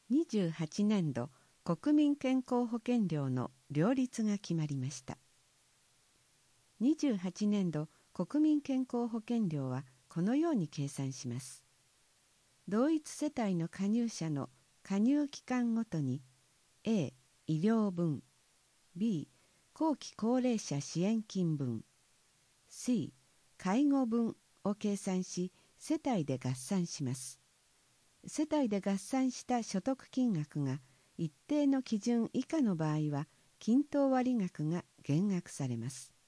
28年度国民健康保険料の料率が決まりました。28年度国民健康保険料はこのように計算します。同一世帯の加入者の加入期間ごとに A 医療分、 B 後期高齢者支援金分、 C 介護分を計算し世帯で合算します。世帯で合算した所得金額が一定の基準以下の場合は均等割額が減額されます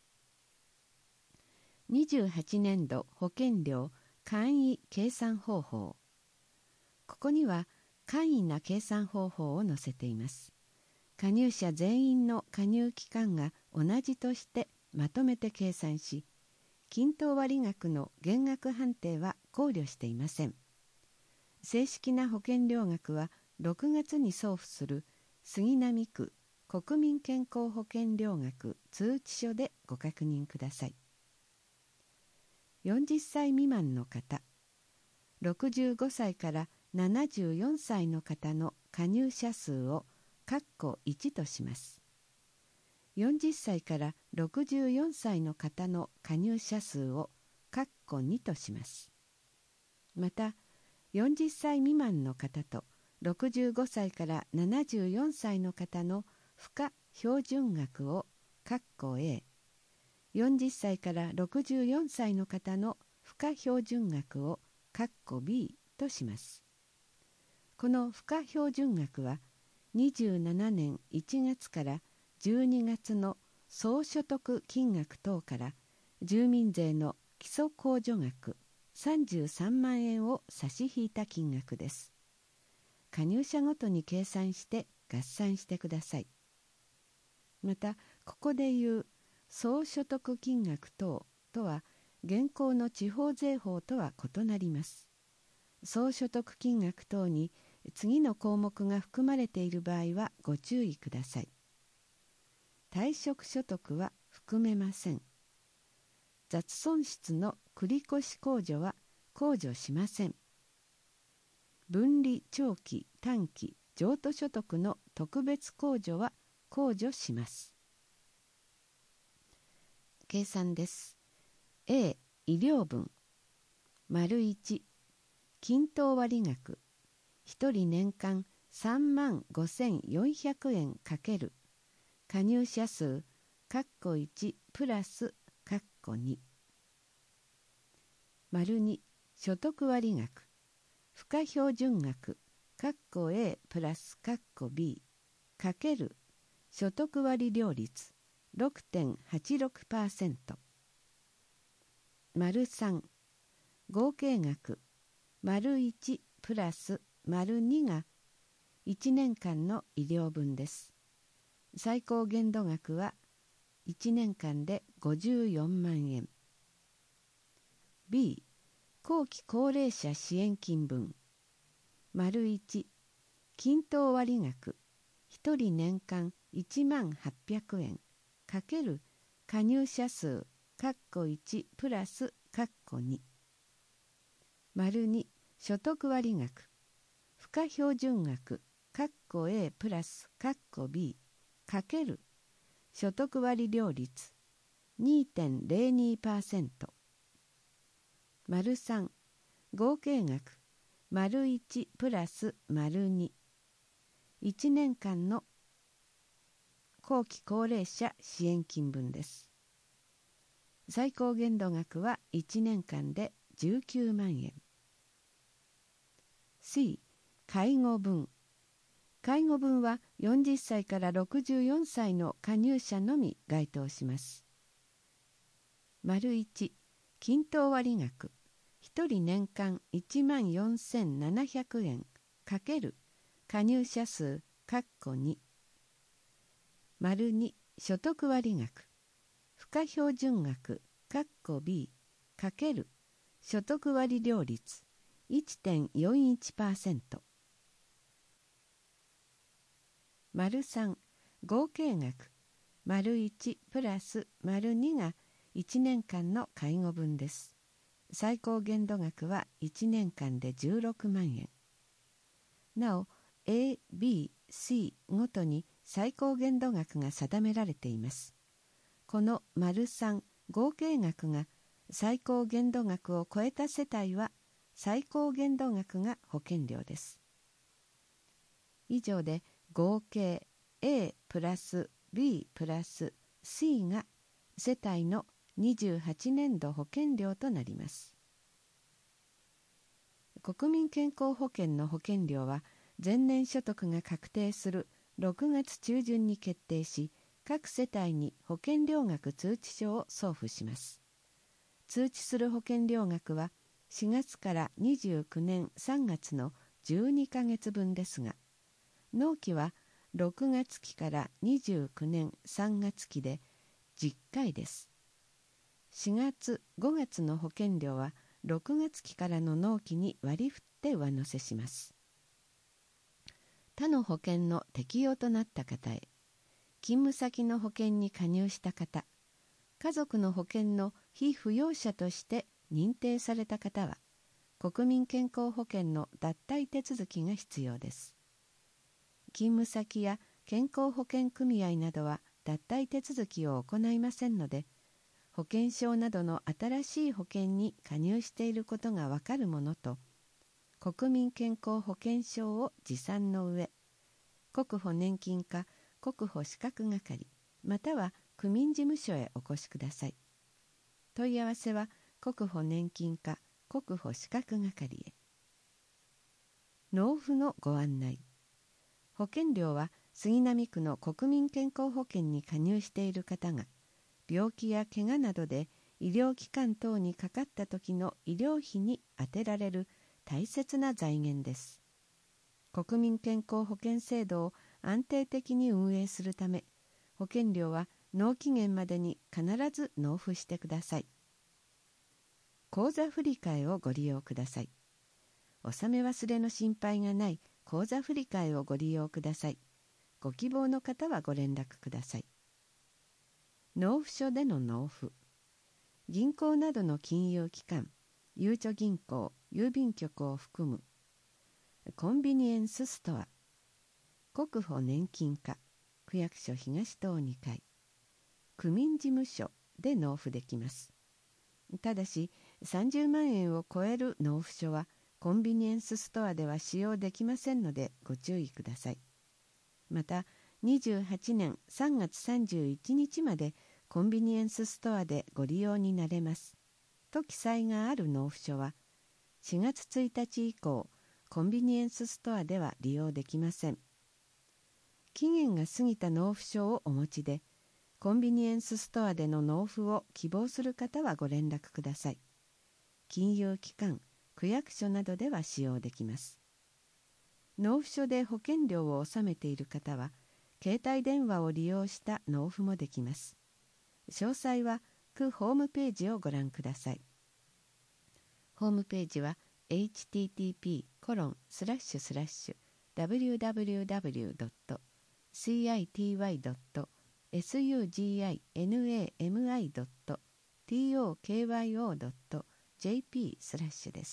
。28年度保険料簡易計算方法。ここには簡易な計算方法を載せています。加入者全員の加入期間が同じとしてまとめて計算し、均等割額の減額判定は考慮していません。正式な保険料額は6月に送付する杉並区国民健康保険料額通知書でご確認ください。40歳未満の方、65歳から74歳の方の加入者数を括弧1とします。40歳から64歳の方の加入者数を括弧2とします。また、40歳未満の方と65歳から74歳の方の付加標準額を括弧 A、40歳から64歳の方の付加標準額を括弧 B とします。この付加標準額は27年1月から12月の総所得金額等から住民税の基礎控除額33万円を差し引いた金額です。加入者ごとに計算して合算してください。また、ここでいう総所得金額等とは現行の地方税法とは異なります。総所得金額等に次の項目が含まれている場合はご注意ください。退職所得は含めません。雑損失の繰越控除は控除しません。分離長期短期譲渡所得の特別控除は控除します。計算です。A 医療分丸1均等割額1人年間3万5400円×加入者数括弧1プラス括弧2丸2所得割額付加標準額括弧 A プラス括弧 B ×所得割料率 6.86% 丸3合計額丸1プラス丸2が1年間の医療分です。最高限度額は1年間で54万円。B 後期高齢者支援金分丸1均等割額1人年間1万800円×加入者数括弧1プラス括弧2丸2所得割額付加標準額括弧 A プラス括弧 B ×所得割料率 2.02% 丸3合計額丸1プラス丸2 1年間の後期高齢者支援金分です。最高限度額は1年間で19万円。C 介護分介護分は40歳から64歳の加入者のみ該当します。丸1均等割額1人年間1万4700円×加入者数括弧2丸2所得割額付加標準額括弧 B× 所得割料率 1.41% 丸3合計額丸1プラス丸2が1年間の介護分です。最高限度額は1年間で16万円。なお A、B、C ごとに最高限度額が定められています。この ③ 合計額が最高限度額を超えた世帯は最高限度額が保険料です。以上で合計 A プラス B プラス C が世帯の28年度保険料となります。国民健康保険の保険料は前年所得が確定する6月中旬に決定し、各世帯に保険料額通知書を送付します。通知する保険料額は4月から29年3月の12ヶ月分ですが、納期は6月期から29年3月期で10回です。4月5月の保険料は6月期からの納期に割り振って上乗せします。他の保険の適用となった方へ、勤務先の保険に加入した方、家族の保険の被扶養者として認定された方は、国民健康保険の脱退手続きが必要です。勤務先や健康保険組合などは脱退手続きを行いませんので、保険証などの新しい保険に加入していることがわかるものと、国民健康保険証を持参の上、国保年金課国保資格係または区民事務所へお越しください。問い合わせは国保年金課国保資格係へ。納付のご案内。保険料は杉並区の国民健康保険に加入している方が、病気や怪我などで医療機関等にかかった時の医療費に充てられる大切な財源です。国民健康保険制度を安定的に運営するため、保険料は納期限までに必ず納付してください。口座振替をご利用ください。納め忘れの心配がない口座振替をご利用ください。ご希望の方はご連絡ください。納付書での納付。銀行などの金融機関、ゆうちょ銀行、郵便局を含むコンビニエンスストア、国保年金課、区役所東棟2階、区民事務所で納付できます。ただし、30万円を超える納付書はコンビニエンスストアでは使用できませんのでご注意ください。また、28年3月31日までコンビニエンスストアでご利用になれますと記載がある納付書は、4月1日以降、コンビニエンスストアでは利用できません。期限が過ぎた納付書をお持ちで、コンビニエンスストアでの納付を希望する方はご連絡ください。金融機関、区役所などでは使用できます。納付書で保険料を納めている方は、携帯電話を利用した納付もできます。詳細は区ホームページをご覧ください。ホームページはhttp://www.city.sugami.tokyo.jp/ です。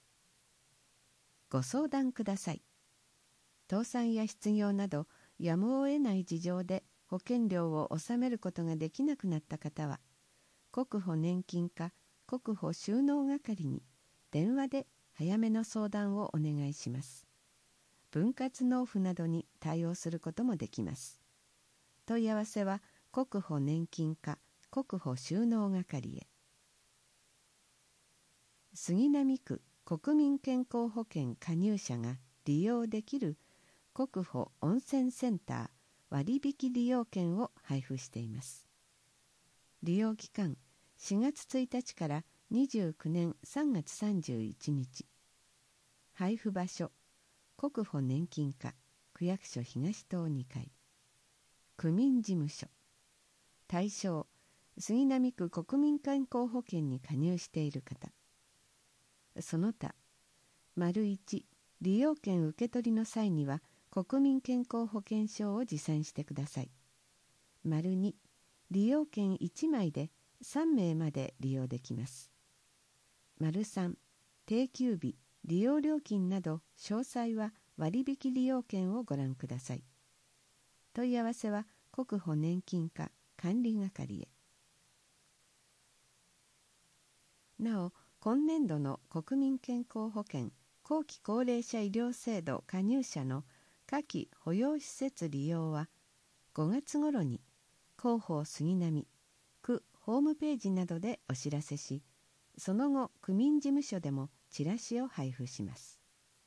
ご相談ください。倒産や失業などやむを得ない事情で保険料を納めることができなくなった方は、国保年金課国保収納係に電話で早めの相談をお願いします。分割納付などに対応することもできます。問い合わせは国保年金課国保収納係へ。杉並区国民健康保険加入者が利用できる国保温泉センター割引利用券を配布しています。利用期間4月1日から29年3月31日。配布場所国保年金課区役所東棟2階。区民事務所。対象杉並区国民健康保険に加入している方。その他、1、利用券受け取りの際には国民健康保険証を持参してください。2、利用券1枚で3名まで利用できます。3、定休日、利用料金など詳細は割引利用券をご覧ください。問い合わせは国保年金課管理係へ。なお、今年度の国民健康保険後期高齢者医療制度加入者の下記保養施設利用は5月頃に広報杉並区ホームページなどでお知らせし、その後区民事務所でもチラシを配布します。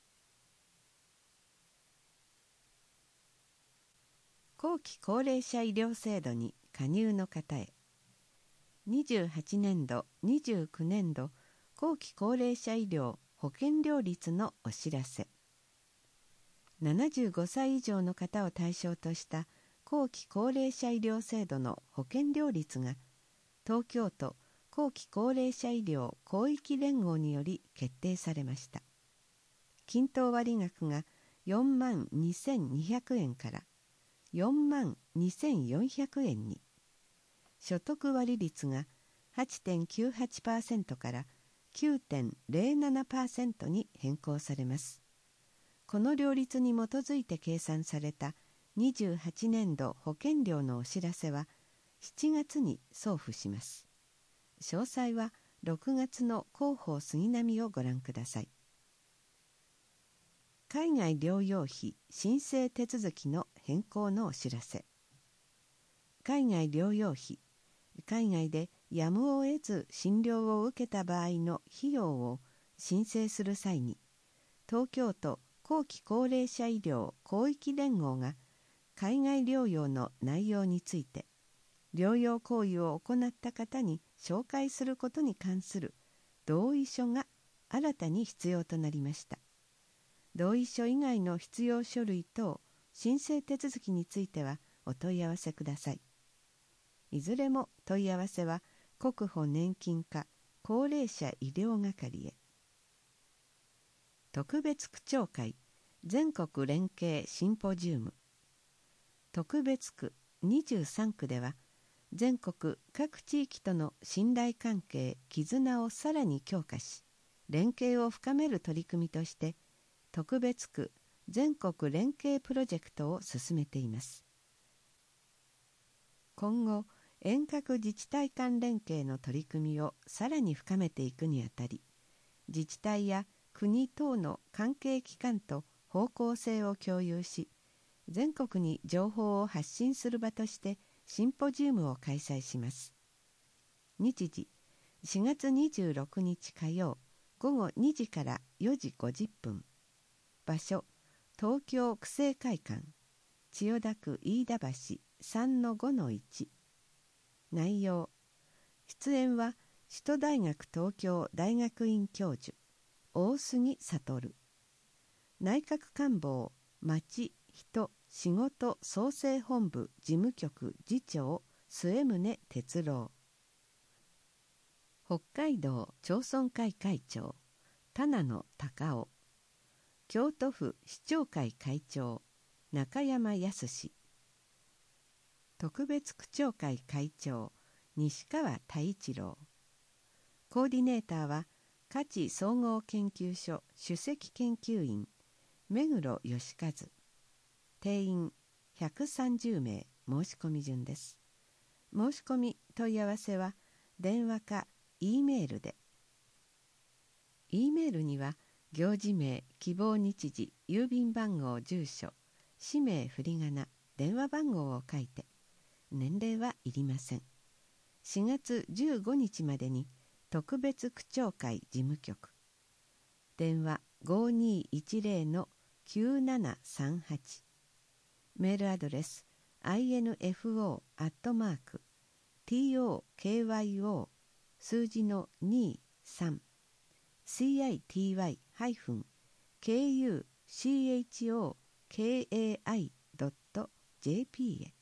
後期高齢者医療制度に加入の方へ。28年度29年度後期高齢者医療保険料率のお知らせ。75歳以上の方を対象とした後期高齢者医療制度の保険料率が東京都後期高齢者医療広域連合により決定されました。均等割額が42,200円から42,400円に、所得割率が 8.98% から 9.07% に変更されます。この料率に基づいて計算された28年度保険料のお知らせは7月に送付します。詳細は6月の広報杉並をご覧ください。海外療養費申請手続きの変更のお知らせ。海外療養費、海外でやむを得ず診療を受けた場合の費用を申請する際に、東京都後期高齢者医療広域連合が海外療養の内容について、療養行為を行った方に紹介することに関する同意書が新たに必要となりました。同意書以外の必要書類等申請手続きについてはお問い合わせください。いずれも問い合わせは国保年金課高齢者医療係へ。特別区長会全国連携シンポジウム。特別区23区では全国各地域との信頼関係・絆をさらに強化し、連携を深める取り組みとして特別区全国連携プロジェクトを進めています。今後、遠隔自治体間連携の取り組みをさらに深めていくにあたり、自治体や国等の関係機関と方向性を共有し、全国に情報を発信する場としてシンポジウムを開催します。日時、4月26日火曜午後2時から4時50分。場所、東京区政会館、千代田区飯田橋 3-5-1。内容、出演は首都大学東京大学院教授大杉悟、内閣官房町人仕事創生本部事務局次長末宗哲郎、北海道町村会会長田名野隆夫、京都府市長会会長中山康、特別区長会会長西川太一郎、コーディネーターは価値総合研究所首席研究員目黒義和。定員130名申し込み順です。申し込み問い合わせは電話か E メールで。E メールには行事名、希望日時、郵便番号、住所、氏名、振り仮名、電話番号を書いて、年齢はいりません。4月15日までに特別区長会事務局。電話5210-9738。メールアドレス info@tokyo 数字の23 city-kuchokai.jp へ。